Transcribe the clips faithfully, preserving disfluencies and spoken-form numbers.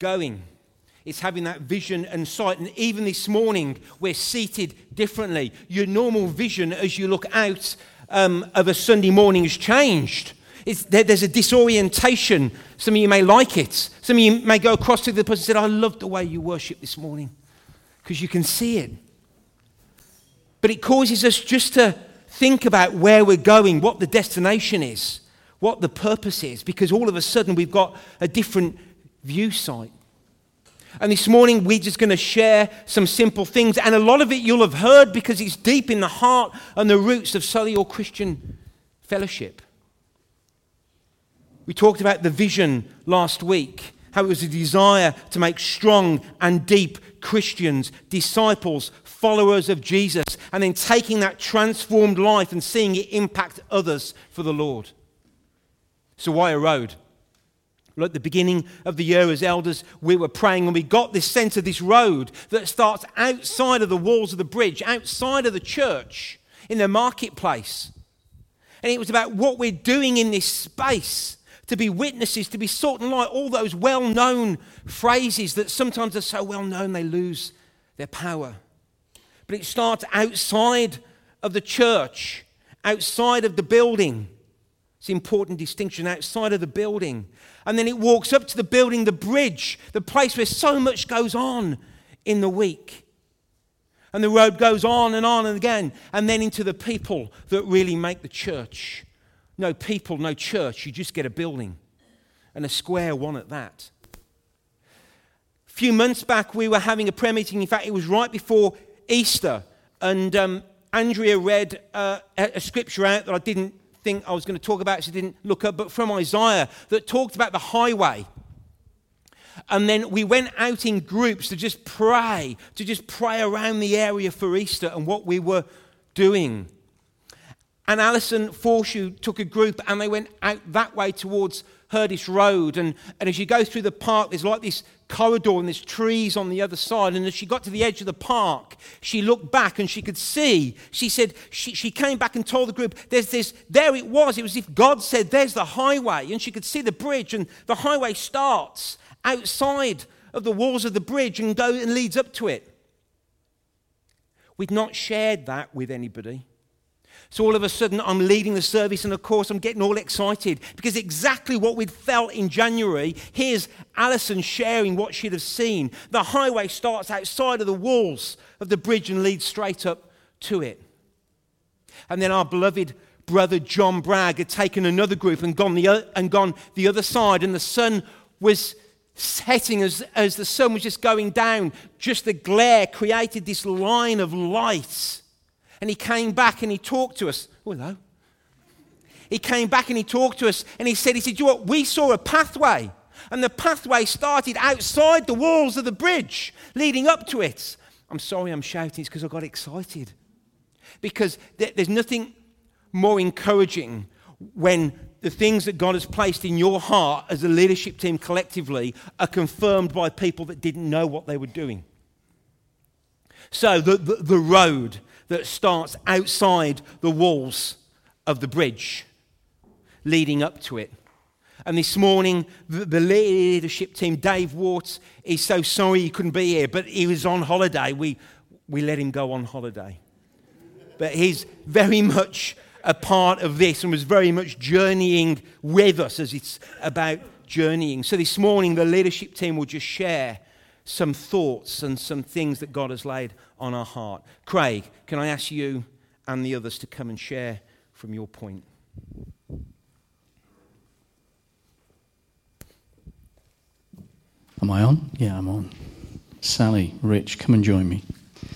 going. It's having that vision and sight. And even this morning, we're seated differently. Your normal vision as you look out um, of a Sunday morning has changed. It's, there, there's a disorientation. Some of you may like it. Some of you may go across to the person and say, I love the way you worship this morning, because you can see it. But it causes us just to think about where we're going, what the destination is, what the purpose is, because all of a sudden we've got a different view sight. And this morning we're just going to share some simple things, and a lot of it you'll have heard because it's deep in the heart and the roots of Solihull Christian Fellowship. We talked about the vision last week, how it was a desire to make strong and deep Christians, disciples, followers of Jesus, and then taking that transformed life and seeing it impact others for the Lord. So why a road? Well, at the beginning of the year as elders, we were praying and we got this sense of this road that starts outside of the walls of the bridge, outside of the church, in the marketplace. And it was about what we're doing in this space to be witnesses, to be salt and light, all those well-known phrases that sometimes are so well-known they lose their power. But it starts outside of the church, outside of the building. It's an important distinction, outside of the building. And then it walks up to the building, the bridge, the place where so much goes on in the week. And the road goes on and on and again, and then into the people that really make the church. No people, no church, you just get a building, and a square one at that. A few months back, we were having a prayer meeting. In fact, it was right before Easter, and um, Andrea read uh, a scripture out that I didn't think I was going to talk about, so I didn't look up, but from Isaiah, that talked about the highway. And then we went out in groups to just pray, to just pray around the area for Easter and what we were doing. And Alison Forshaw took a group and they went out that way towards Herdis Road. And, and as you go through the park, there's like this corridor and there's trees on the other side. And as she got to the edge of the park, she looked back and she could see. She said, she, she came back and told the group, there's this, there it was. It was as if God said, there's the highway. And she could see the bridge, and the highway starts outside of the walls of the bridge and go and leads up to it. We'd not shared that with anybody. So all of a sudden, I'm leading the service, and of course, I'm getting all excited because exactly what we'd felt in January, here's Alison sharing what she'd have seen. The highway starts outside of the walls of the bridge and leads straight up to it. And then our beloved brother John Bragg had taken another group and gone the, o- and gone the other side, and the sun was setting as, as the sun was just going down. Just the glare created this line of light. And he came back and he talked to us. Oh, hello. He came back and he talked to us and he said, he said, you know what? We saw a pathway, and the pathway started outside the walls of the bridge leading up to it. I'm sorry I'm shouting, it's because I got excited. Because th- there's nothing more encouraging when the things that God has placed in your heart as a leadership team collectively are confirmed by people that didn't know what they were doing. So the, the, the road that starts outside the walls of the bridge, leading up to it. And this morning, the, the leadership team, Dave Wart, is so sorry he couldn't be here, but he was on holiday. We, we let him go on holiday. But he's very much a part of this and was very much journeying with us as it's about journeying. So this morning, the leadership team will just share some thoughts and some things that God has laid on our heart. Craig, can I ask you and the others to come and share from your point? Am I on? Yeah, I'm on. Sally, Rich, come and join me.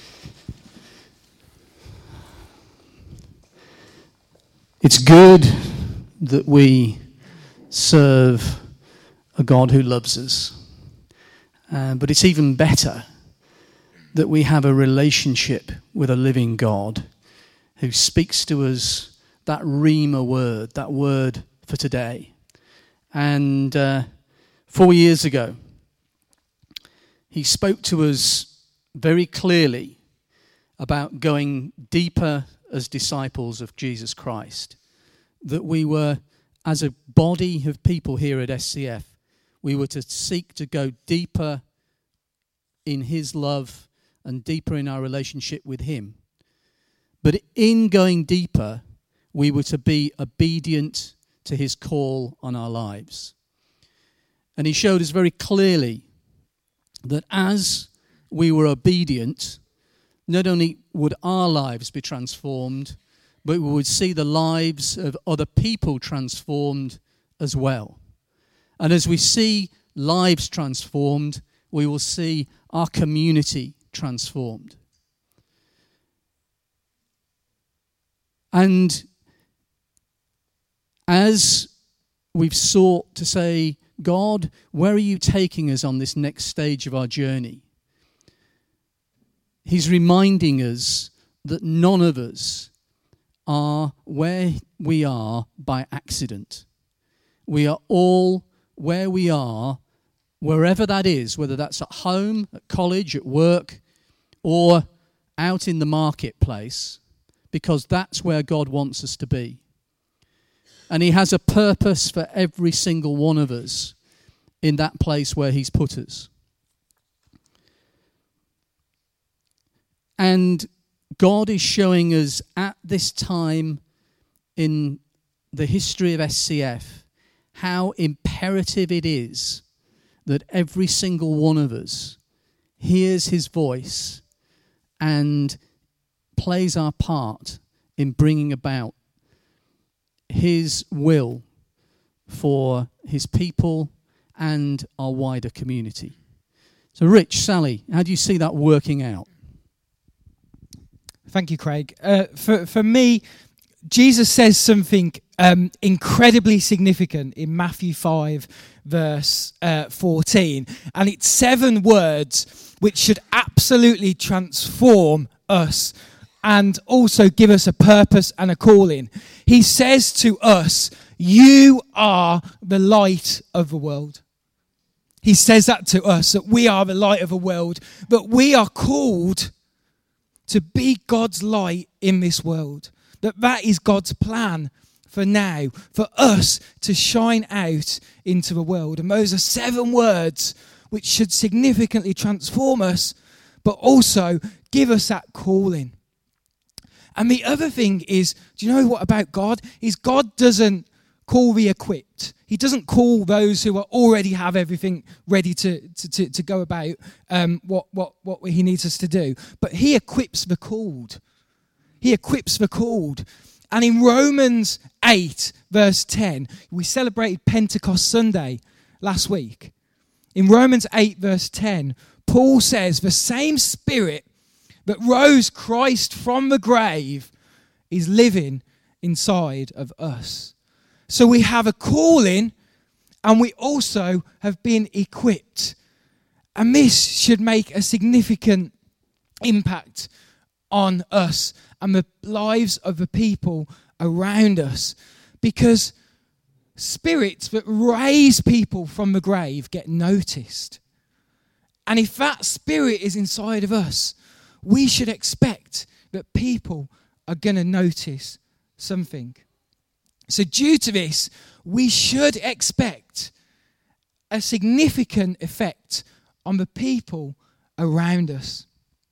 It's good that we serve a God who loves us. Uh, but it's even better that we have a relationship with a living God who speaks to us that Rhema word, that word for today. And uh, four years ago, he spoke to us very clearly about going deeper as disciples of Jesus Christ. That we were, as a body of people here at S C F, We were to seek to go deeper in his love and deeper in our relationship with him. But in going deeper, we were to be obedient to his call on our lives. And he showed us very clearly that as we were obedient, not only would our lives be transformed, but we would see the lives of other people transformed as well. And as we see lives transformed, we will see our community transformed. And as we've sought to say, God, where are you taking us on this next stage of our journey? He's reminding us that none of us are where we are by accident. We are all where we are, wherever that is, whether that's at home, at college, at work, or out in the marketplace, because that's where God wants us to be. And he has a purpose for every single one of us in that place where he's put us. And God is showing us at this time in the history of S C F how imperative it is that every single one of us hears his voice and plays our part in bringing about his will for his people and our wider community. So, Rich, Sally, how do you see that working out? Thank you, Craig. Uh, for, for me, Jesus says something um, incredibly significant in Matthew five, verse uh, fourteen. And it's seven words which should absolutely transform us and also give us a purpose and a calling. He says to us, you are the light of the world. He says that to us, that we are the light of the world, that we are called to be God's light in this world. That that is God's plan for now, for us to shine out into the world. And those are seven words which should significantly transform us, but also give us that calling. And the other thing is, do you know what about God? Is God doesn't call the equipped. He doesn't call those who are already have everything ready to, to, to, to go about um, what, what, what he needs us to do. But he equips the called. He equips the called. And in Romans eight, verse ten, we celebrated Pentecost Sunday last week. In Romans eight, verse ten, Paul says, the same Spirit that rose Christ from the grave is living inside of us. So we have a calling and we also have been equipped. And this should make a significant impact on us and the lives of the people around us. Because spirits that raise people from the grave get noticed. And if that spirit is inside of us, we should expect that people are going to notice something. So due to this, we should expect a significant effect on the people around us.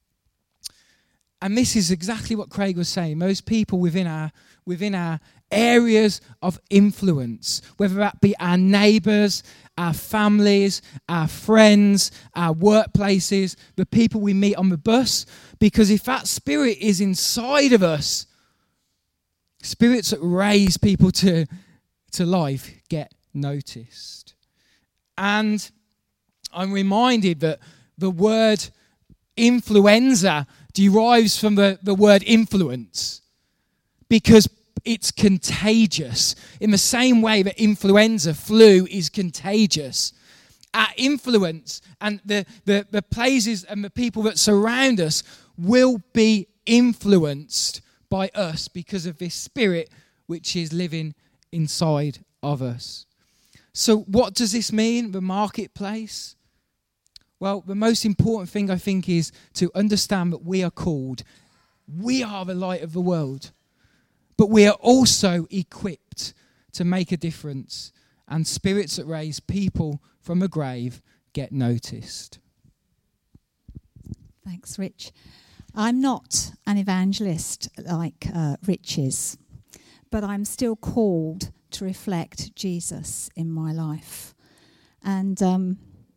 And this is exactly what Craig was saying. Those people within our within our areas of influence, whether that be our neighbours, our families, our friends, our workplaces, the people we meet on the bus. Because if that spirit is inside of us, spirits that raise people to, to life get noticed. And I'm reminded that the word influenza derives from the, the word influence, because it's contagious. In the same way that influenza, flu, is contagious. Our influence and the, the, the places and the people that surround us will be influenced by us because of this spirit which is living inside of us. So what does this mean, the marketplace? Well, the most important thing, I think, is to understand that we are called. We are the light of the world. But we are also equipped to make a difference and spirits that raise people from a grave get noticed. Thanks, Rich. I'm not an evangelist like uh, Rich is, but I'm still called to reflect Jesus in my life. And um,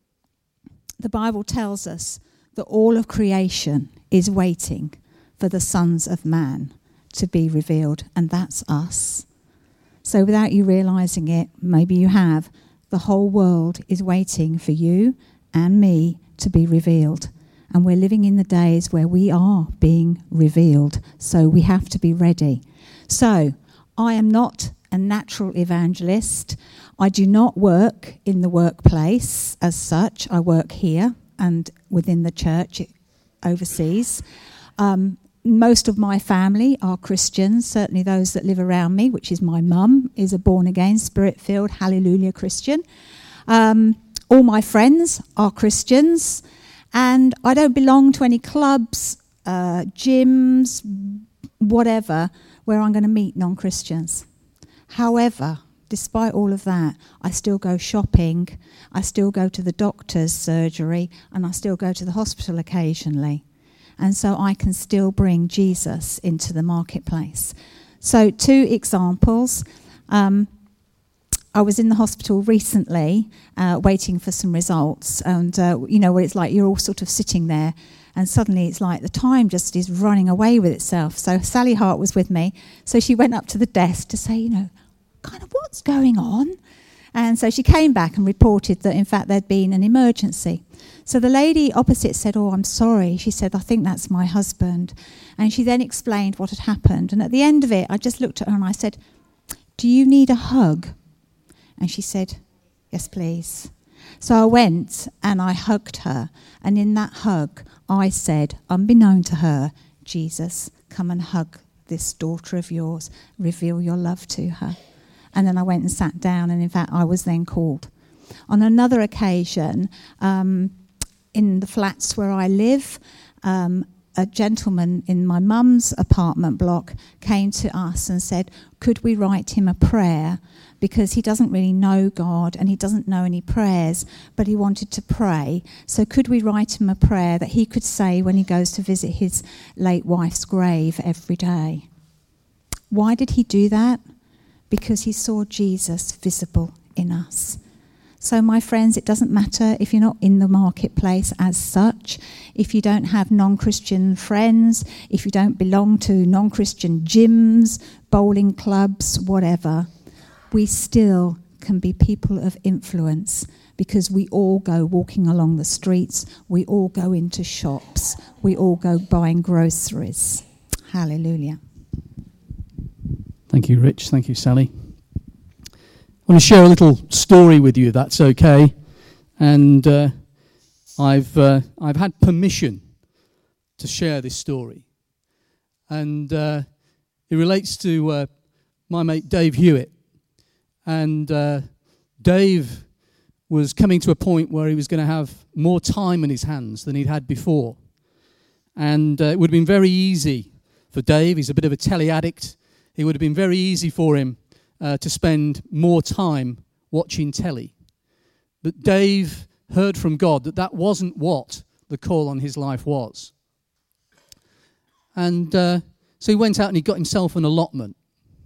the Bible tells us that all of creation is waiting for the sons of man to be revealed, and that's us. So without you realising it, maybe you have, the whole world is waiting for you and me to be revealed. And we're living in the days where we are being revealed, so we have to be ready. So I am not a natural evangelist. I do not work in the workplace as such. I work here and within the church overseas. Um, most of my family are Christians, certainly those that live around me, which is my mum, is a born-again, spirit-filled, hallelujah Christian. Um, all my friends are Christians, and I don't belong to any clubs, uh, gyms, whatever, where I'm going to meet non-Christians. However, despite all of that, I still go shopping, I still go to the doctor's surgery, and I still go to the hospital occasionally. And so I can still bring Jesus into the marketplace. So two examples. Um, I was in the hospital recently uh, waiting for some results. And, uh, you know, what it's like, you're all sort of sitting there, and suddenly it's like the time just is running away with itself. So Sally Hart was with me. So she went up to the desk to say, you know, kind of what's going on? And so she came back and reported that, in fact, there'd been an emergency. So the lady opposite said, oh, I'm sorry. She said, I think that's my husband. And she then explained what had happened. And at the end of it, I just looked at her and I said, do you need a hug? And she said, yes, please. So I went and I hugged her. And in that hug, I said, unbeknown to her, Jesus, come and hug this daughter of yours. Reveal your love to her. And then I went and sat down, and in fact, I was then called. On another occasion, um, in the flats where I live, um, a gentleman in my mum's apartment block came to us and said, could we write him a prayer? Because he doesn't really know God and he doesn't know any prayers, but he wanted to pray. So could we write him a prayer that he could say when he goes to visit his late wife's grave every day? Why did he do that? Because he saw Jesus visible in us. So my friends, it doesn't matter if you're not in the marketplace as such, if you don't have non-Christian friends, if you don't belong to non-Christian gyms, bowling clubs, whatever, we still can be people of influence, because we all go walking along the streets, we all go into shops, we all go buying groceries. Hallelujah. Thank you, Rich. Thank you, Sally. I want to share a little story with you, if that's okay. And uh, I've uh, I've had permission to share this story. And uh, it relates to uh, my mate Dave Hewitt. And uh, Dave was coming to a point where he was going to have more time in his hands than he'd had before. And uh, it would have been very easy for Dave. He's a bit of a telly addict. It would have been very easy for him uh, to spend more time watching telly. But Dave heard from God that that wasn't what the call on his life was. And uh, so he went out and he got himself an allotment.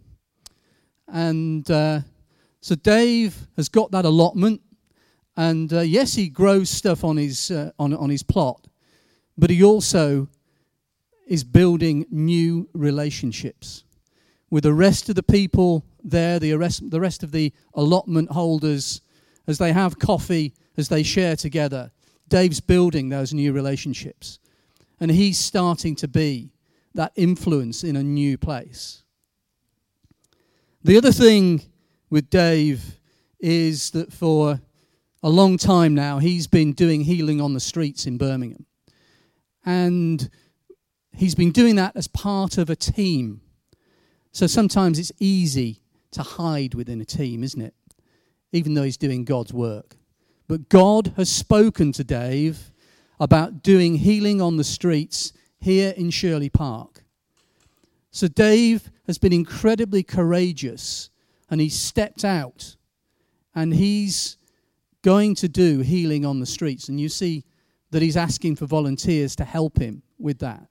And uh, so Dave has got that allotment. And uh, yes, he grows stuff on his uh, on on his plot, but he also is building new relationships with the rest of the people there, the rest, the rest of the allotment holders, as they have coffee, as they share together. Dave's building those new relationships. And he's starting to be that influence in a new place. The other thing with Dave is that for a long time now, he's been doing healing on the streets in Birmingham. And he's been doing that as part of a team. So sometimes it's easy to hide within a team, isn't it? Even though he's doing God's work. But God has spoken to Dave about doing healing on the streets here in Shirley Park. So Dave has been incredibly courageous, and he stepped out And he's going to do healing on the streets. And you see that he's asking for volunteers to help him with that.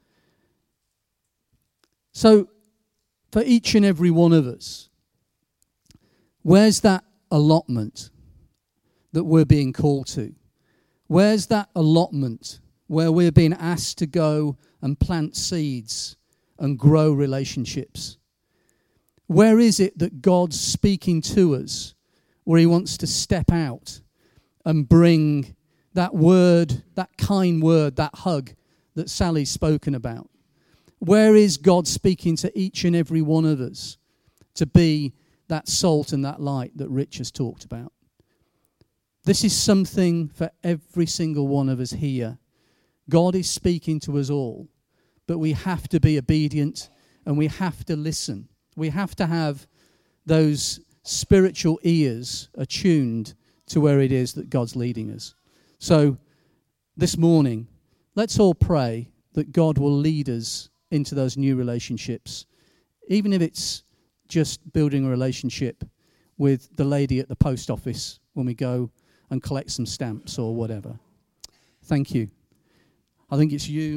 So, for each and every one of us, where's that allotment that we're being called to? Where's that allotment where we're being asked to go and plant seeds and grow relationships? Where is it that God's speaking to us, where he wants to step out and bring that word, that kind word, that hug that Sally's spoken about? Where is God speaking to each and every one of us to be that salt and that light that Rich has talked about? This is something for every single one of us here. God is speaking to us all, but we have to be obedient and we have to listen. We have to have those spiritual ears attuned to where it is that God's leading us. So this morning, let's all pray that God will lead us into those new relationships, even if it's just building a relationship with the lady at the post office when we go and collect some stamps or whatever. Thank you. I think it's you.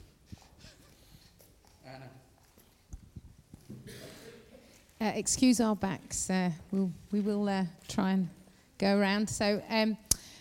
Uh, excuse our backs. Uh, we'll, we will uh, try and go around. So um,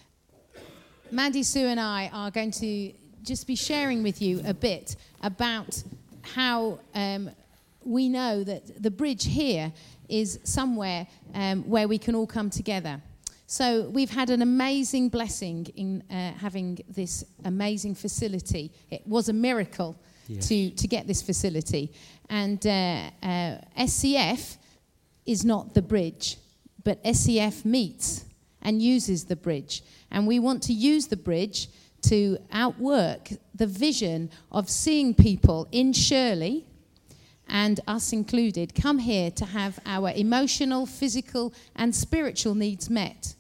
Mandy, Sue and I are going to just be sharing with you a bit about how um, we know that the bridge here is somewhere um, where we can all come together. So we've had an amazing blessing in uh, having this amazing facility. It was a miracle yes. to, to get this facility. And uh, uh, S C F is not the bridge, but S C F meets and uses the bridge. And we want to use the bridge to outwork the vision of seeing people in Shirley, and us included, come here to have our emotional, physical, and spiritual needs met,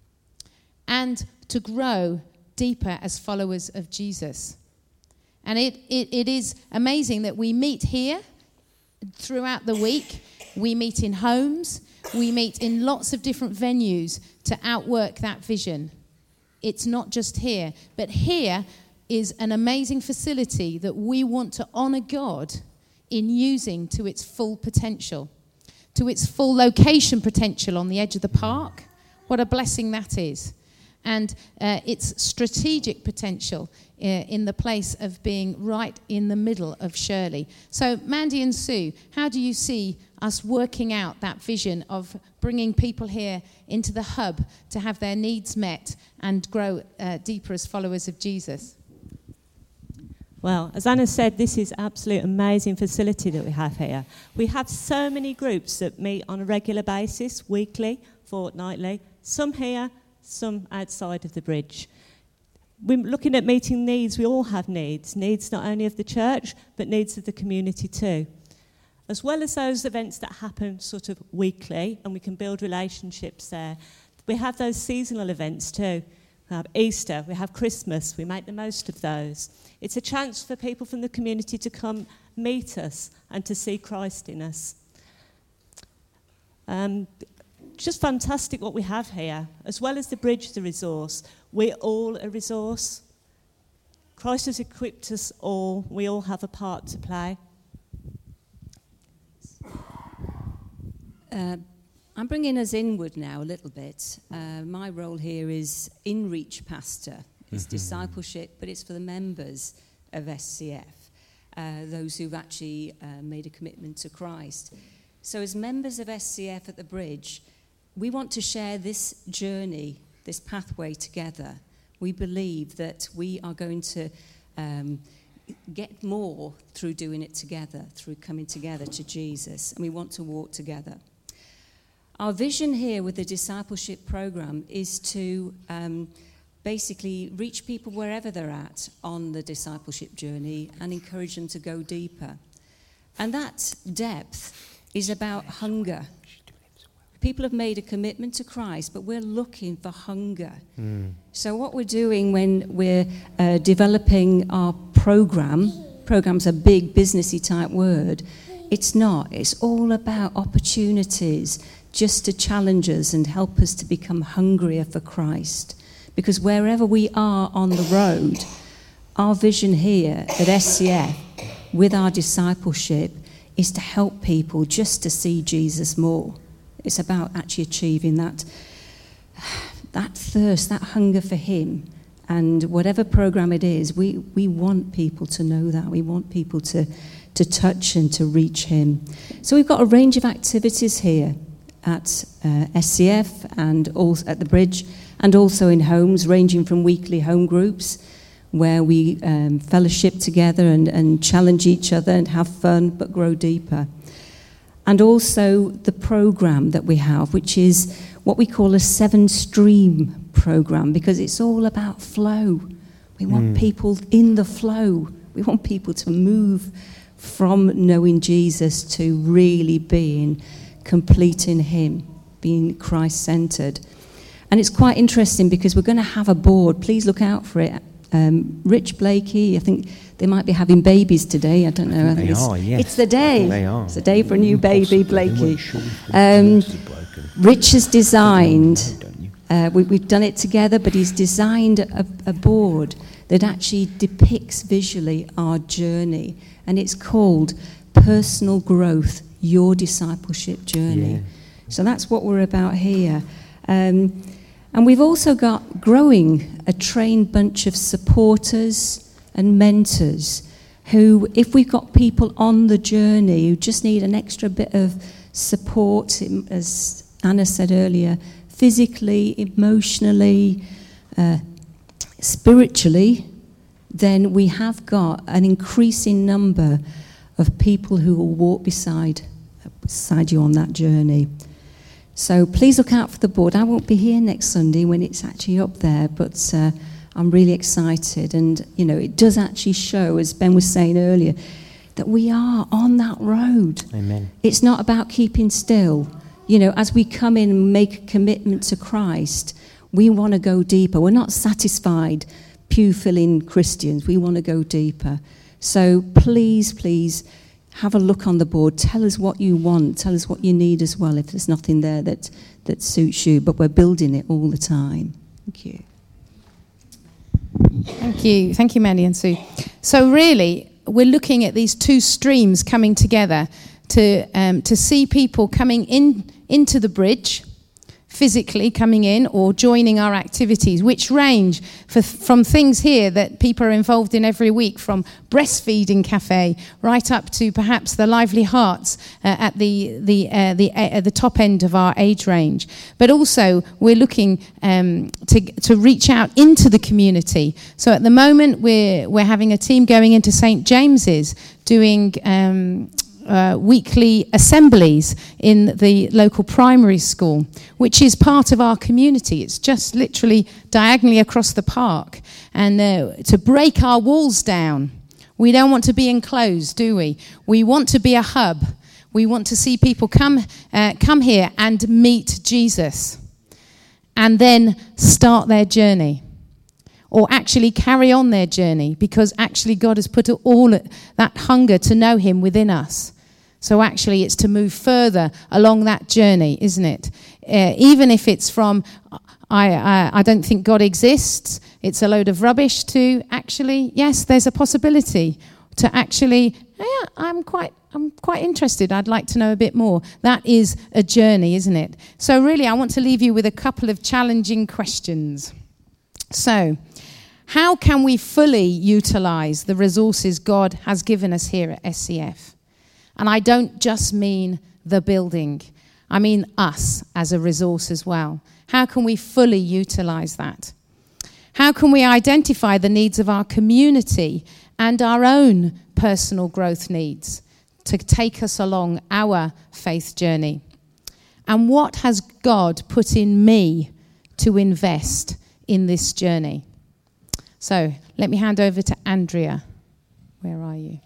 and to grow deeper as followers of Jesus. And it, it, it is amazing that we meet here throughout the week. We meet in homes. We meet in lots of different venues to outwork that vision. It's not just here, but here is an amazing facility that we want to honour God in using to its full potential, to its full location potential on the edge of the park. What a blessing that is. And uh, its strategic potential uh, in the place of being right in the middle of Shirley. So, Mandy and Sue, how do you see us working out that vision of bringing people here into the hub to have their needs met and grow uh, deeper as followers of Jesus? Well, as Anna said, this is absolute amazing facility that we have here. We have so many groups that meet on a regular basis, weekly, fortnightly, some here, some outside of the bridge. We're looking at meeting needs. We all have needs, needs not only of the church, but needs of the community too. As well as those events that happen sort of weekly, and we can build relationships there, we have those seasonal events too. We have Easter, we have Christmas, we make the most of those. It's a chance for people from the community to come meet us and to see Christ in us. Um, just fantastic what we have here. As well as the bridge, the resource, we're all a resource. Christ has equipped us all. We all have a part to play. Uh, I'm bringing us inward now a little bit. Uh, my role here is in-reach pastor. It's mm-hmm. discipleship, but it's for the members of S C F, uh, those who've actually uh, made a commitment to Christ. So as members of S C F at the Bridge, we want to share this journey, this pathway together. We believe that we are going to um, get more through doing it together, through coming together to Jesus, and we want to walk together. Our vision here with the discipleship program is to um, basically reach people wherever they're at on the discipleship journey and encourage them to go deeper. And that depth is about hunger. People have made a commitment to Christ, but we're looking for hunger. Mm. So what we're doing when we're uh, developing our program, program's a big businessy type word, it's not. It's all about opportunities just to challenge us and help us to become hungrier for Christ. Because wherever we are on the road, our vision here at S C F with our discipleship is to help people just to see Jesus more. It's about actually achieving that, that thirst, that hunger for him. And whatever program it is, we, we want people to know that. We want people to, to touch and to reach him. So we've got a range of activities here at uh, S C F and also at the Bridge, and also in homes, ranging from weekly home groups where we um, fellowship together and, and challenge each other and have fun but grow deeper. And also the program that we have, which is what we call a seven-stream program, because it's all about flow. We want mm. people in the flow. We want people to move from knowing Jesus to really being complete in him, being Christ-centered. And it's quite interesting because we're going to have a board. Please look out for it. Um, Rich Blakey, I think they might be having babies today. I don't know. I think I think they it's, are, yes. it's the day. They are. It's the day for a new baby, Blakey. Sure um, Rich has designed, uh, we, we've done it together, but he's designed a, a board that actually depicts visually our journey. And it's called Personal Growth, Your Discipleship Journey. Yeah. So that's what we're about here. Um, and we've also got growing a trained bunch of supporters and mentors who, if we've got people on the journey who just need an extra bit of support, as Anna said earlier, physically, emotionally, uh, spiritually, then we have got an increasing number of people who will walk beside, beside you on that journey. So please look out for the board. I won't be here next Sunday when it's actually up there, but uh, I'm really excited. And, you know, it does actually show, as Ben was saying earlier, that we are on that road. Amen. It's not about keeping still. You know, as we come in and make a commitment to Christ, we want to go deeper. We're not satisfied pew-filling Christians. We want to go deeper. So please, please, have a look on the board. Tell us what you want. Tell us what you need as well if there's nothing there that, that suits you. But we're building it all the time. Thank you. Thank you. Thank you, Mandy and Sue. So really, we're looking at these two streams coming together to um, to see people coming in into the Bridge, physically coming in or joining our activities, which range for, from things here that people are involved in every week, from breastfeeding cafe right up to perhaps the Lively Hearts uh, at the the uh, the uh, the top end of our age range. But also we're looking um, to to reach out into the community. So at the moment we're we're having a team going into Saint James's doing Um, Uh, weekly assemblies in the local primary school, which is part of our community. It's just literally diagonally across the park. And uh, to break our walls down, we don't want to be enclosed, do we? We want to be a hub. We want to see people come, uh, come here and meet Jesus and then start their journey, or actually carry on their journey, because actually God has put all that hunger to know him within us. So actually it's to move further along that journey, isn't it? Uh, even if it's from, I, I, I don't think God exists, it's a load of rubbish, to actually, yes, there's a possibility to actually, yeah, I'm quite, I'm quite interested. I'd like to know a bit more. That is a journey, isn't it? So really, I want to leave you with a couple of challenging questions. So, how can we fully utilize the resources God has given us here at S C F? And I don't just mean the building. I mean us as a resource as well. How can we fully utilize that? How can we identify the needs of our community and our own personal growth needs to take us along our faith journey? And what has God put in me to invest in this journey? So let me hand over to Andrea. Where are you?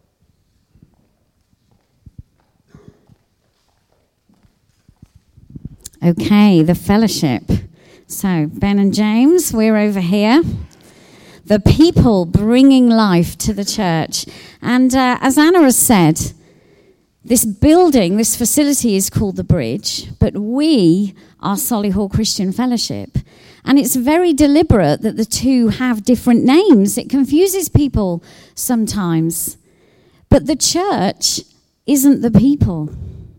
Okay, the fellowship. So, Ben and James, we're over here. The people bringing life to the church. And uh, as Anna has said, This building, this facility is called The Bridge, but we are Solihull Christian Fellowship. And it's very deliberate that the two have different names. It confuses people sometimes. But the church isn't the people.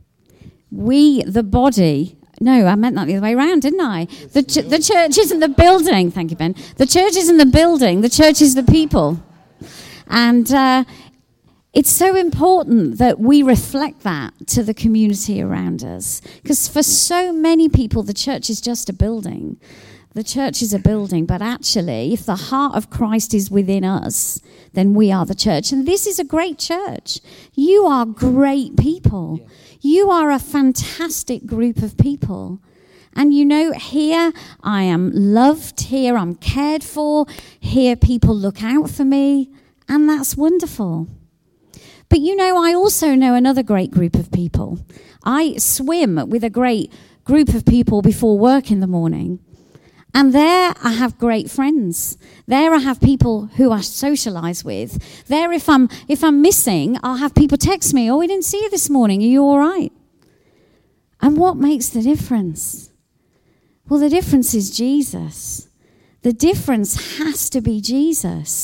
We, the body, no, I meant that the other way around, didn't I? The, ch- the church isn't the building. Thank you, Ben. The church isn't the building. The church is the people. And uh, it's so important that we reflect that to the community around us. Because for so many people, the church is just a building. The church is a building, but actually, if the heart of Christ is within us, then we are the church. And this is a great church. You are great people. Yeah. You are a fantastic group of people. And you know, here I am loved, here I'm cared for, here people look out for me, and that's wonderful. But you know, I also know another great group of people. I swim with a great group of people before work in the morning. And there I have great friends. There I have people who I socialise with. There if I'm if I'm missing, I'll have people text me, oh, we didn't see you this morning, are you all right? And what makes the difference? Well, the difference is Jesus. The difference has to be Jesus.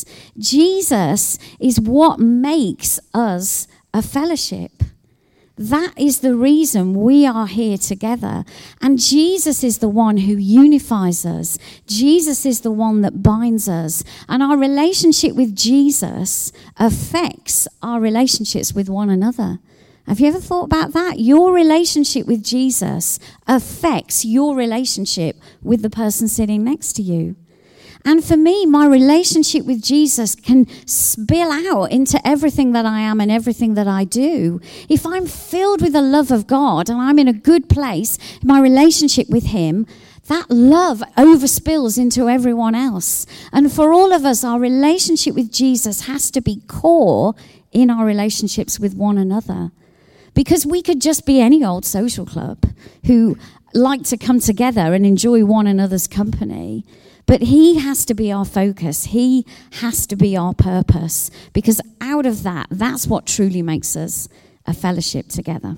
Jesus is what makes us a fellowship. That is the reason we are here together. And Jesus is the one who unifies us. Jesus is the one that binds us. And our relationship with Jesus affects our relationships with one another. Have you ever thought about that? Your relationship with Jesus affects your relationship with the person sitting next to you. And for me, my relationship with Jesus can spill out into everything that I am and everything that I do. If I'm filled with the love of God and I'm in a good place, my relationship with him, that love overspills into everyone else. And for all of us, our relationship with Jesus has to be core in our relationships with one another. Because we could just be any old social club who like to come together and enjoy one another's company. But he has to be our focus. He has to be our purpose. Because out of that, that's what truly makes us a fellowship together.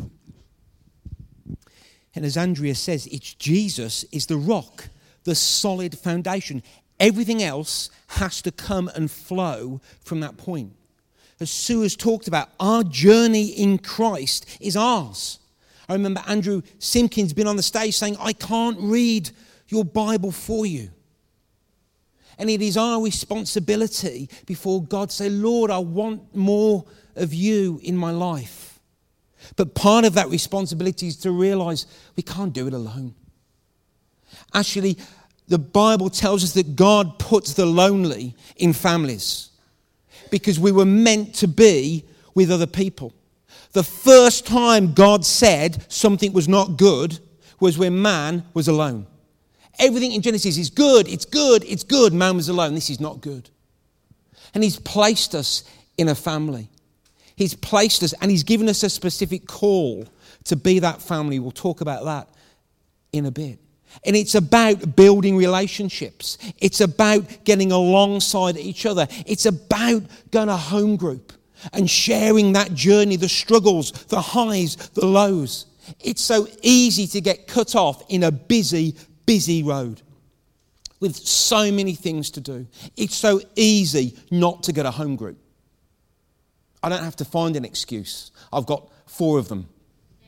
And as Andrea says, it's Jesus is the rock, the solid foundation. Everything else has to come and flow from that point. As Sue has talked about, our journey in Christ is ours. I remember Andrew Simpkins been on the stage saying, I can't read your Bible for you. And it is our responsibility before God to say, Lord, I want more of you in my life. But part of that responsibility is to realize we can't do it alone. Actually, the Bible tells us that God puts the lonely in families because we were meant to be with other people. The first time God said something was not good was when man was alone. Everything in Genesis is good, it's good, it's good. Man was alone. This is not good. And he's placed us in a family. He's placed us and he's given us a specific call to be that family. We'll talk about that in a bit. And it's about building relationships. It's about getting alongside each other. It's about going to home group and sharing that journey, the struggles, the highs, the lows. It's so easy to get cut off in a busy busy road with so many things to do. It's so easy not to get a home group. I don't have to find an excuse. I've got four of them.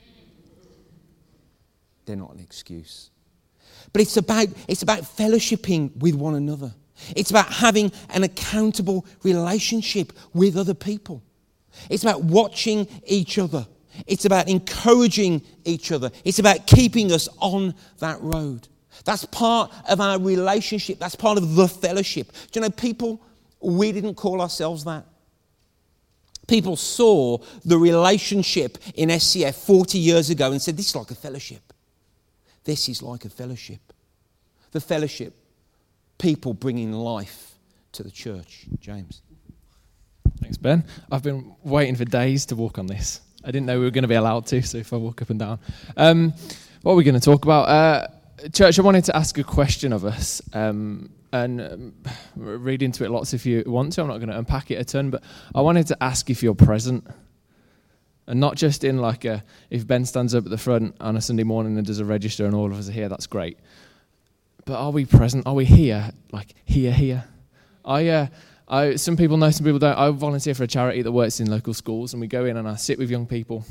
They're not an excuse. But it's about, it's about fellowshipping with one another. It's about having an accountable relationship with other people. It's about watching each other. It's about encouraging each other. It's about keeping us on that road. That's part of our relationship. That's part of the fellowship. Do you know, people, we didn't call ourselves that. People saw the relationship in S C F forty years ago and said, this is like a fellowship. This is like a fellowship. The fellowship, people bringing life to the church. James. Thanks, Ben. I've been waiting for days to walk on this. I didn't know we were going to be allowed to, so if I walk up and down. Um, what are we going to talk about? Uh, Church, I wanted to ask a question of us, um, and um, read into it lots if you want to. I'm not going to unpack it a ton, but I wanted to ask if you're present. And not just in like a, if Ben stands up at the front on a Sunday morning and does a register and all of us are here, that's great. But are we present? Are we here? Like here, here? I, uh, I, some people know, some people don't. I volunteer for a charity that works in local schools, and we go in and I sit with young people.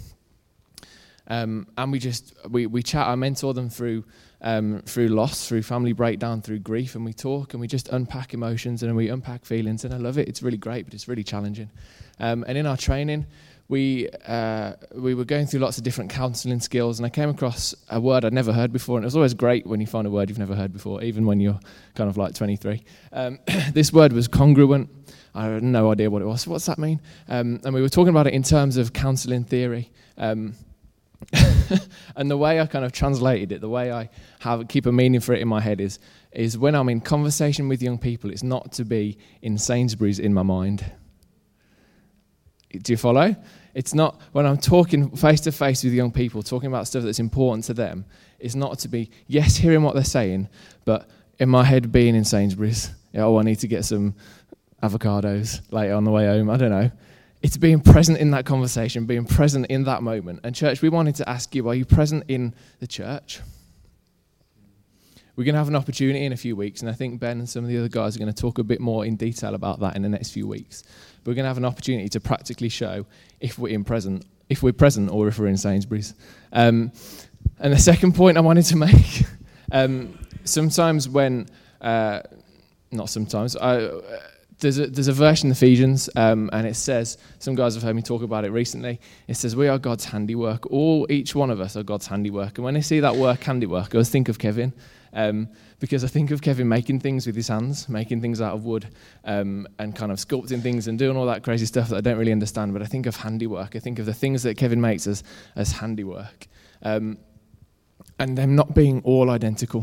Um, and we just, we, we chat, I mentor them through um, through loss, through family breakdown, through grief, and we talk and we just unpack emotions and we unpack feelings, and I love it. It's really great, but it's really challenging. Um, and in our training, we uh, we were going through lots of different counselling skills, and I came across a word I'd never heard before, and it was always great when you find a word you've never heard before, even when you're kind of like twenty-three. Um, this word was congruent. I had no idea what it was. What's that mean? Um, and we were talking about it in terms of counselling theory. Um, and the way I kind of translated it, the way I have keep a meaning for it in my head is, is when I'm in conversation with young people, it's not to be in Sainsbury's in my mind. Do you follow? It's not, when I'm talking face to face with young people, talking about stuff that's important to them, it's not to be, yes, hearing what they're saying, but in my head being in Sainsbury's, oh, I need to get some avocados later on the way home, I don't know. It's being present in that conversation, being present in that moment. And church, we wanted to ask you, are you present in the church? We're going to have an opportunity in a few weeks, and I think Ben and some of the other guys are going to talk a bit more in detail about that in the next few weeks. But we're going to have an opportunity to practically show if we're in present, if we're present or if we're in Sainsbury's. Um, and the second point I wanted to make, um, sometimes when, uh, not sometimes, I... Uh, There's a, there's a verse in Ephesians, um, and it says, some guys have heard me talk about it recently, it says, we are God's handiwork. All, each one of us are God's handiwork. And when I see that word handiwork, I always think of Kevin, um, because I think of Kevin making things with his hands, making things out of wood, um, and kind of sculpting things and doing all that crazy stuff that I don't really understand, but I think of handiwork. I think of the things that Kevin makes as, as handiwork. Um, and them not being all identical.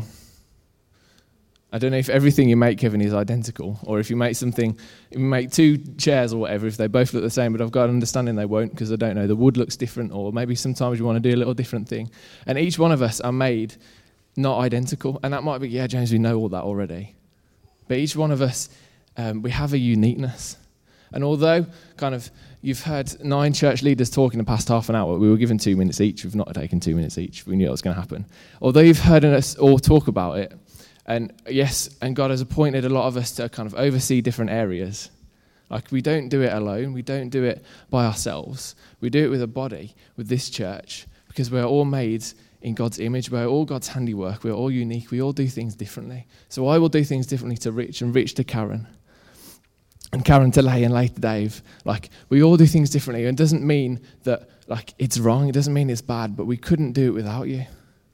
I don't know if everything you make, Kevin, is identical, or if you make something, if you make two chairs or whatever, if they both look the same, but I've got an understanding they won't, because I don't know, the wood looks different, or maybe sometimes you want to do a little different thing. And each one of us are made not identical, and that might be, yeah, James, we know all that already. But each one of us, um, we have a uniqueness. And although kind of you've heard nine church leaders talk in the past half an hour, we were given two minutes each, we've not taken two minutes each, we knew it was going to happen. Although you've heard us all talk about it, and yes, and God has appointed a lot of us to kind of oversee different areas. Like, we don't do it alone. We don't do it by ourselves. We do it with a body, with this church, because we're all made in God's image. We're all God's handiwork. We're all unique. We all do things differently. So I will do things differently to Rich, and Rich to Karen, and Karen to Lay, and Lay to Dave. Like, we all do things differently. And it doesn't mean that, like, it's wrong. It doesn't mean it's bad, but we couldn't do it without you.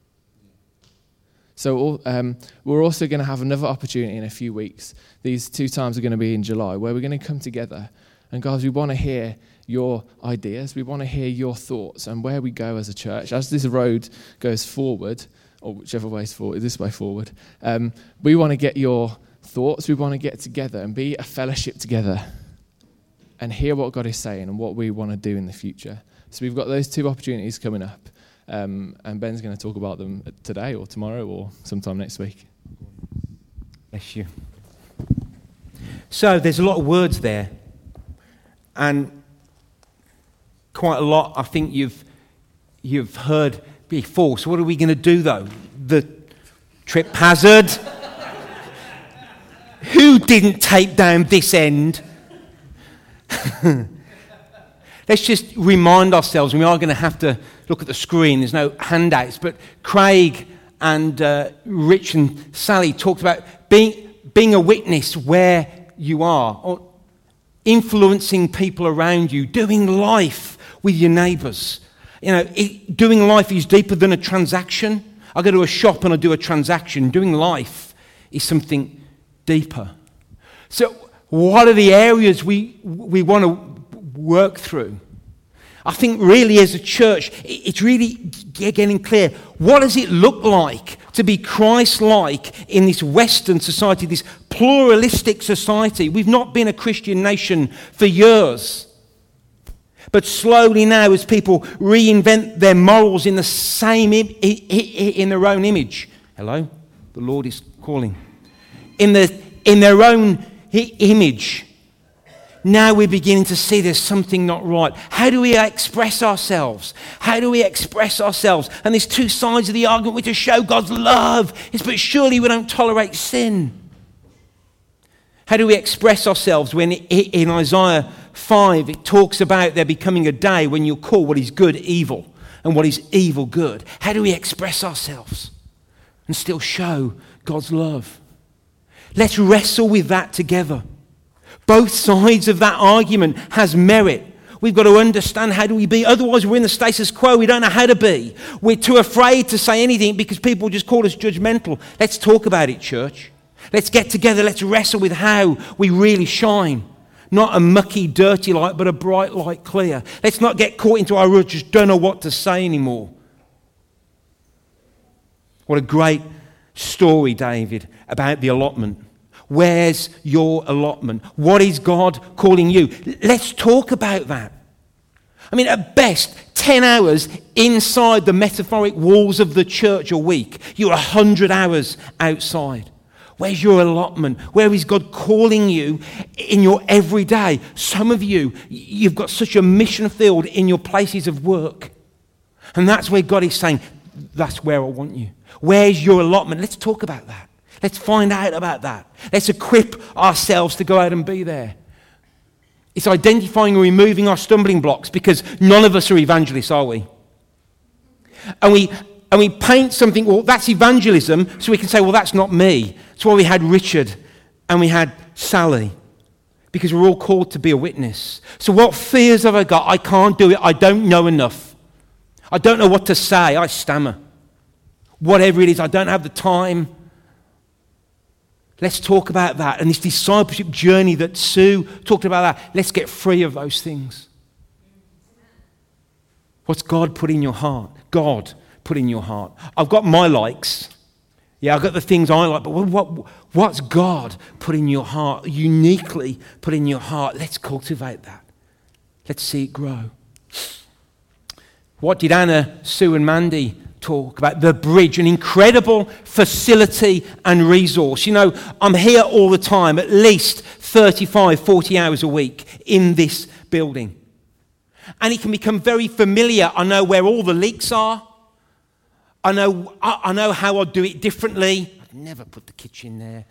So um, we're also going to have another opportunity in a few weeks. These two times are going to be in July, where we're going to come together. And guys, we want to hear your ideas. We want to hear your thoughts and where we go as a church. As this road goes forward, or whichever way is forward, this way forward, um, we want to get your thoughts. We want to get together and be a fellowship together and hear what God is saying and what we want to do in the future. So we've got those two opportunities coming up. Um, and Ben's going to talk about them today or tomorrow or sometime next week. Bless you. So there's a lot of words there, and quite a lot I think you've you've heard before. So what are we going to do though? The trip hazard? Who didn't tape down this end? Let's just remind ourselves, and we are going to have to look at the screen, there's no handouts, but Craig and uh, Rich and Sally talked about being, being a witness where you are, or influencing people around you, doing life with your neighbours. You know, it, doing life is deeper than a transaction. I go to a shop and I do a transaction. Doing life is something deeper. So what are the areas we we want to work through? I think really as a church, it's really getting clear. What does it look like to be Christ-like in this Western society, this pluralistic society? We've not been a Christian nation for years. But slowly now, as people reinvent their morals in the same, Im- in their own image. Hello? The Lord is calling. In, the, in their own image. now we're beginning to see there's something not right. How do we express ourselves? How do we express ourselves? And there's two sides of the argument. We're to show God's love. It's, but surely we don't tolerate sin. How do we express ourselves when in Isaiah five it talks about there becoming a day when you'll call what is good evil and what is evil good? How do we express ourselves and still show God's love? Let's wrestle with that together. Both sides of that argument has merit. We've got to understand, how do we be? Otherwise, we're in the status quo. We don't know how to be. We're too afraid to say anything because people just call us judgmental. Let's talk about it, church. Let's get together. Let's wrestle with how we really shine. Not a mucky, dirty light, but a bright light clear. Let's not get caught into our rut, just don't know what to say anymore. What a great story, David, about the allotment. Where's your allotment? What is God calling you? Let's talk about that. I mean, at best, ten hours inside the metaphoric walls of the church a week. You're one hundred hours outside. Where's your allotment? Where is God calling you in your everyday? Some of you, you've got such a mission field in your places of work. And that's where God is saying, that's where I want you. Where's your allotment? Let's talk about that. Let's find out about that. Let's equip ourselves to go out and be there. It's identifying and removing our stumbling blocks, because none of us are evangelists, are we? And we and we paint something, well, that's evangelism, so we can say, well, that's not me. That's why we had Richard and we had Sally, because we're all called to be a witness. So what fears have I got? I can't do it. I don't know enough. I don't know what to say. I stammer. Whatever it is, I don't have the time. Let's talk about that. And this discipleship journey that Sue talked about, that, let's get free of those things. What's God put in your heart? God put in your heart. I've got my likes. Yeah, I've got the things I like. But what, what's God put in your heart? Uniquely put in your heart. Let's cultivate that. Let's see it grow. What did Anna, Sue and Mandy talk about? The bridge, an incredible facility and resource. You know, I'm here all the time, at least thirty-five, forty hours a week in this building. And it can become very familiar. I know where all the leaks are. I know, I, I know how I'd do it differently. I'd never put the kitchen there.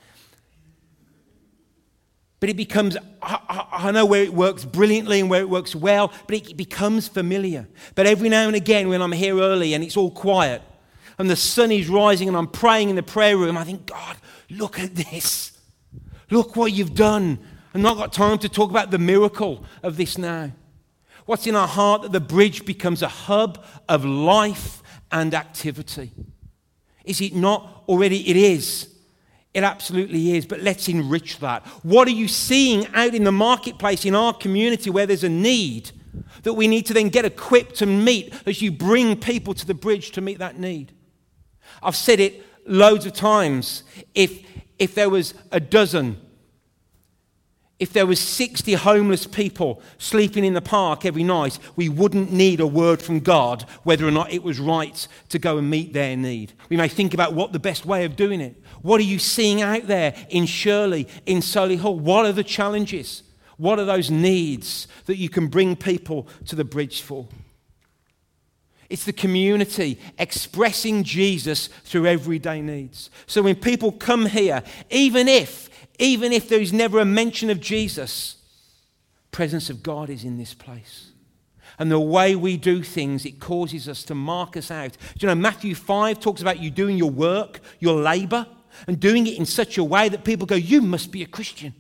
But it becomes, I, I, I know where it works brilliantly and where it works well, but it becomes familiar. But every now and again when I'm here early and it's all quiet and the sun is rising and I'm praying in the prayer room, I think, God, look at this. Look what you've done. I've not got time to talk about the miracle of this now. What's in our heart? That the bridge becomes a hub of life and activity. Is it not already? It is. It absolutely is, but let's enrich that. What are you seeing out in the marketplace, in our community, where there's a need that we need to then get equipped to meet as you bring people to the bridge to meet that need? I've said it loads of times. If, if there was a dozen, if there was sixty homeless people sleeping in the park every night, we wouldn't need a word from God whether or not it was right to go and meet their need. We may think about what the best way of doing it. What are you seeing out there in Shirley, in Solihull? What are the challenges? What are those needs that you can bring people to the bridge for? It's the community expressing Jesus through everyday needs. So when people come here, even if, even if there is never a mention of Jesus, the presence of God is in this place. And the way we do things, it causes us to mark us out. Do you know, Matthew five talks about you doing your work, your labor, and doing it in such a way that people go, you must be a Christian.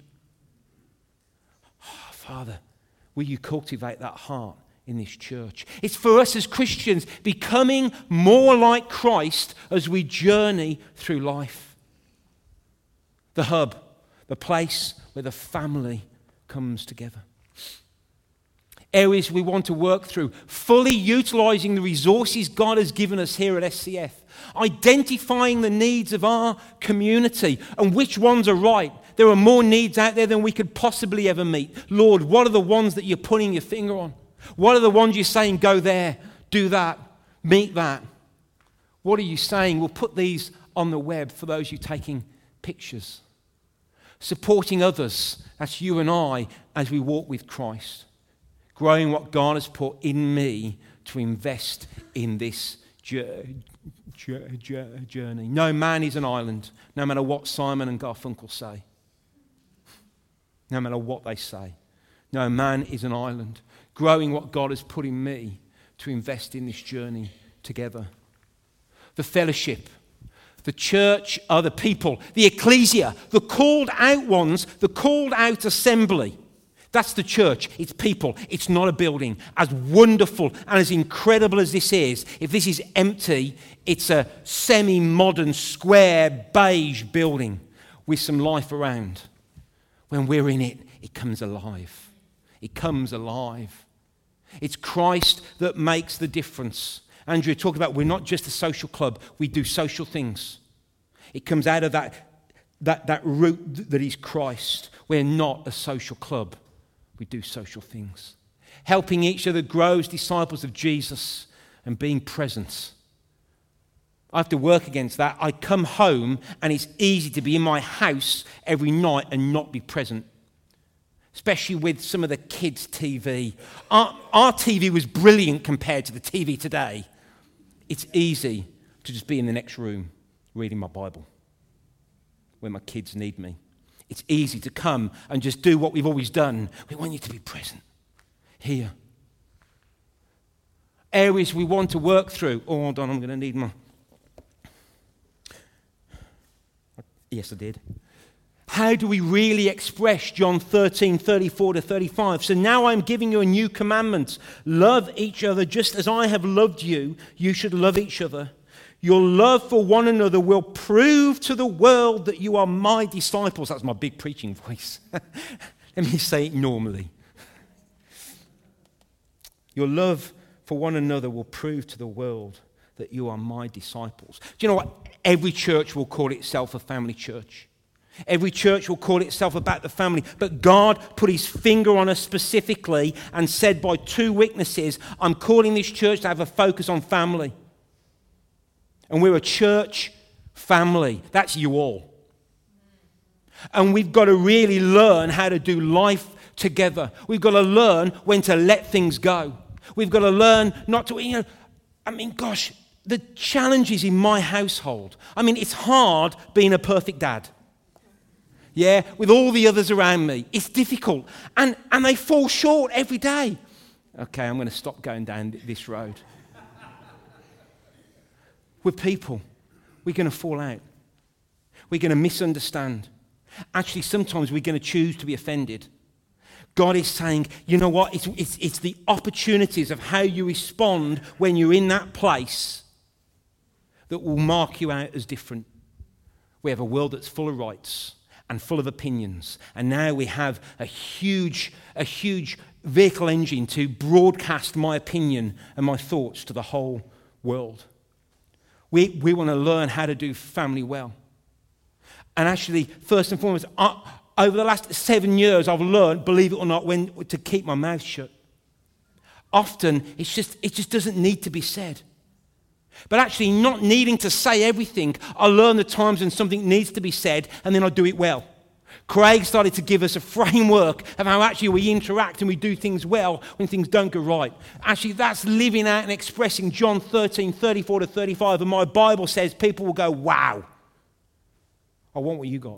Oh, Father, will you cultivate that heart in this church? It's for us as Christians becoming more like Christ as we journey through life. The hub, the place where the family comes together. Areas we want to work through, fully utilising the resources God has given us here at S C F, identifying the needs of our community and which ones are right. There are more needs out there than we could possibly ever meet. Lord, what are the ones that you're putting your finger on? What are the ones you're saying, go there, do that, meet that? What are you saying? We'll put these on the web for those who are taking pictures. Supporting others, that's you and I, as we walk with Christ. Growing what God has put in me to invest in this journey. No man is an island, no matter what Simon and Garfunkel say. No matter what they say. No man is an island. Growing what God has put in me to invest in this journey together. The fellowship. The church are the people. The ecclesia, the called out ones, the called out assembly. That's the church. It's people. It's not a building. As wonderful and as incredible as this is, if this is empty, it's a semi-modern, square, beige building with some life around. When we're in it, it comes alive. It comes alive. It's Christ that makes the difference. Andrew talked about we're not just a social club. We do social things. It comes out of that, that, that root that is Christ. We're not a social club. We do social things. Helping each other grow as disciples of Jesus and being present. I have to work against that. I come home and it's easy to be in my house every night and not be present. Especially with some of the kids' T V. Our, our T V was brilliant compared to the T V today. It's easy to just be in the next room reading my Bible when my kids need me. It's easy to come and just do what we've always done. We want you to be present here. Areas we want to work through. Oh, hold on, I'm going to need my... Yes, I did. How do we really express John thirteen, thirty-four to thirty-five? So now I'm giving you a new commandment. Love each other just as I have loved you. You should love each other. Your love for one another will prove to the world that you are my disciples. That's my big preaching voice. Let me say it normally. Your love for one another will prove to the world that you are my disciples. Do you know what? Every church will call itself a family church. Every church will call itself about the family. But God put his finger on us specifically and said by two witnesses, I'm calling this church to have a focus on family. And we're a church family. That's you all. And we've got to really learn how to do life together. We've got to learn when to let things go. We've got to learn not to, you know, I mean, gosh, the challenges in my household. I mean, it's hard being a perfect dad. Yeah, with all the others around me. It's difficult. And, and they fall short every day. Okay, I'm going to stop going down this road. We're people. We're going to fall out. We're going to misunderstand. Actually, sometimes we're going to choose to be offended. God is saying, you know what? It's, it's, it's the opportunities of how you respond when you're in that place that will mark you out as different. We have a world that's full of rights and full of opinions. And now we have a huge, a huge vehicle engine to broadcast my opinion and my thoughts to the whole world. We, we want to learn how to do family well. And actually, first and foremost, I, over the last seven years, I've learned, believe it or not, when to keep my mouth shut. Often, it's just, it just doesn't need to be said. But actually, not needing to say everything, I learn the times when something needs to be said, and then I do it well. Craig started to give us a framework of how actually we interact and we do things well when things don't go right. Actually, that's living out and expressing John thirteen, thirty-four to thirty-five. And my Bible says people will go, wow, I want what you got.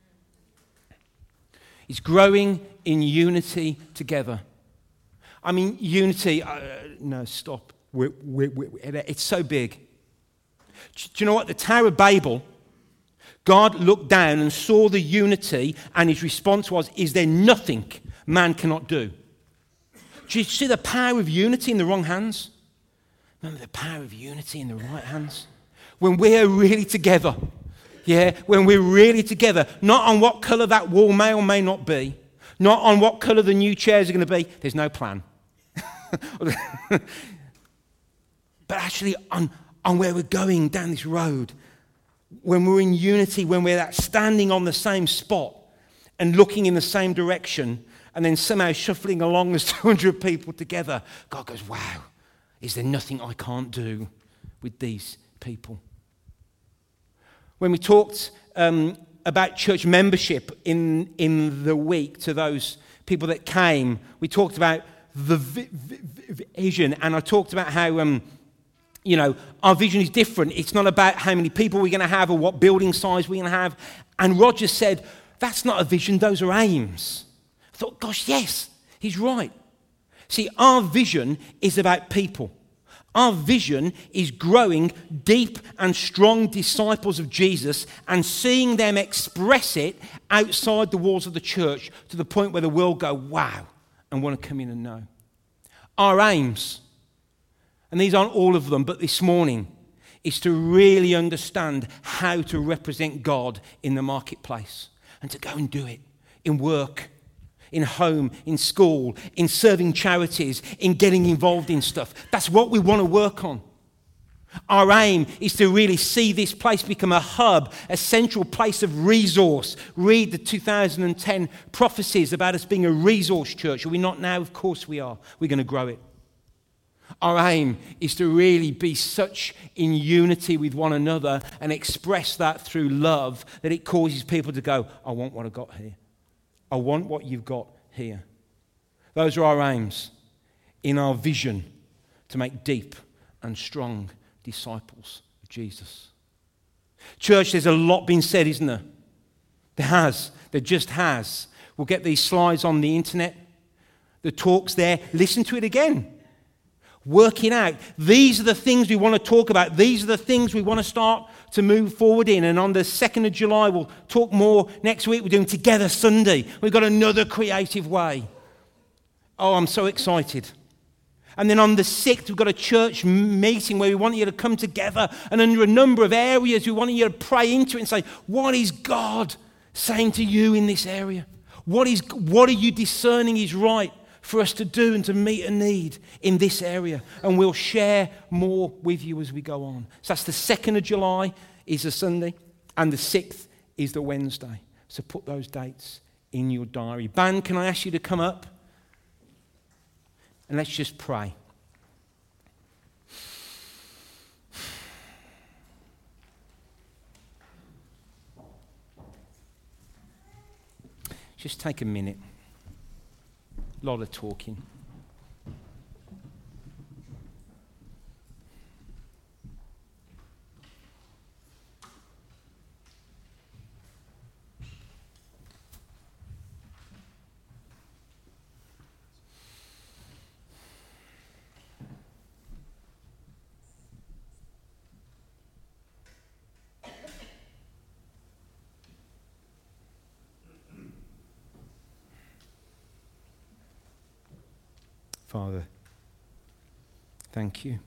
It's growing in unity together. I mean, unity, uh, no, stop. We're, we're, we're, it's so big. Do you know what? The Tower of Babel, God looked down and saw the unity, and his response was, is there nothing man cannot do? Do you see the power of unity in the wrong hands? Remember the power of unity in the right hands? When we're really together, yeah, when we're really together, not on what colour that wall may or may not be, not on what colour the new chairs are going to be, there's no plan. But actually on, on where we're going down this road, when we're in unity, when we're that standing on the same spot and looking in the same direction and then somehow shuffling along as two hundred people together, God goes, wow, is there nothing I can't do with these people? When we talked um, about church membership in, in the week to those people that came. We talked about the vi- vi- vision, and I talked about how, um, you know, our vision is different. It's not about how many people we're going to have or what building size we're going to have. And Roger said, that's not a vision, those are aims. I thought, gosh, yes, he's right. See, our vision is about people. Our vision is growing deep and strong disciples of Jesus and seeing them express it outside the walls of the church to the point where the world go, wow, and want to come in and know. Our aims, and these aren't all of them, but this morning, is to really understand how to represent God in the marketplace and to go and do it in work, in home, in school, in serving charities, in getting involved in stuff. That's what we want to work on. Our aim is to really see this place become a hub, a central place of resource. Read the two thousand ten prophecies about us being a resource church. Are we not now? Of course we are. We're going to grow it. Our aim is to really be such in unity with one another and express that through love that it causes people to go, I want what I've got here. I want what you've got here. Those are our aims in our vision to make deep and strong disciples of Jesus. Church, there's a lot being said, isn't there? There has. There just has. We'll get these slides on the internet. The talk's there. Listen to it again. Work it out. These are the things we want to talk about. These are the things we want to start to move forward in. And on the second of July, we'll talk more next week. We're doing Together Sunday. We've got another creative way. Oh, I'm so excited. And then on the sixth, we've got a church meeting where we want you to come together. And under a number of areas, we want you to pray into it and say, what is God saying to you in this area? What is, what are you discerning is right for us to do and to meet a need in this area? And we'll share more with you as we go on. So that's the second of July is a Sunday, and the sixth is the Wednesday. So put those dates in your diary. Band, can I ask you to come up? And let's just pray. Just take a minute. A lot of talking. Father, thank you.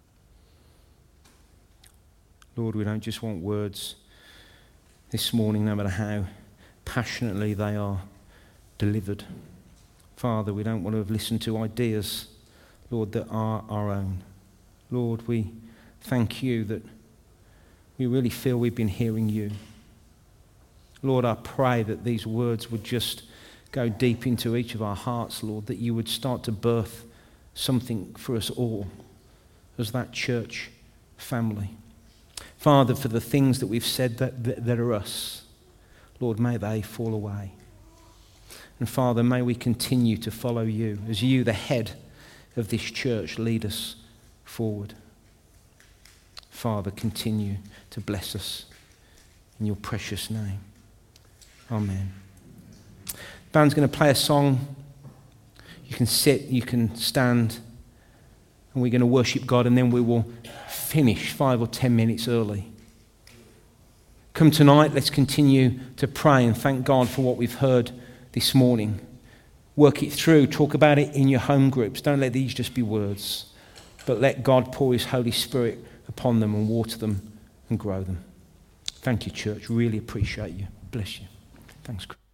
Lord, we don't just want words this morning, no matter how passionately they are delivered. Father, we don't want to have listened to ideas, Lord, that are our own. Lord, we thank you that we really feel we've been hearing you. Lord, I pray that these words would just go deep into each of our hearts, Lord, that you would start to birth something for us all as that church family. Father, for the things that we've said that, that, that are us, Lord, may they fall away. And Father, may we continue to follow you as you, the head of this church, lead us forward. Father, continue to bless us in your precious name. Amen. Band's going to play a song. You can sit, you can stand, and we're going to worship God, and then we will finish five or ten minutes early. Come tonight, let's continue to pray and thank God for what we've heard this morning. Work it through, talk about it in your home groups. Don't let these just be words, but let God pour his Holy Spirit upon them and water them and grow them. Thank you, church. Really appreciate you. Bless you. Thanks, Chris.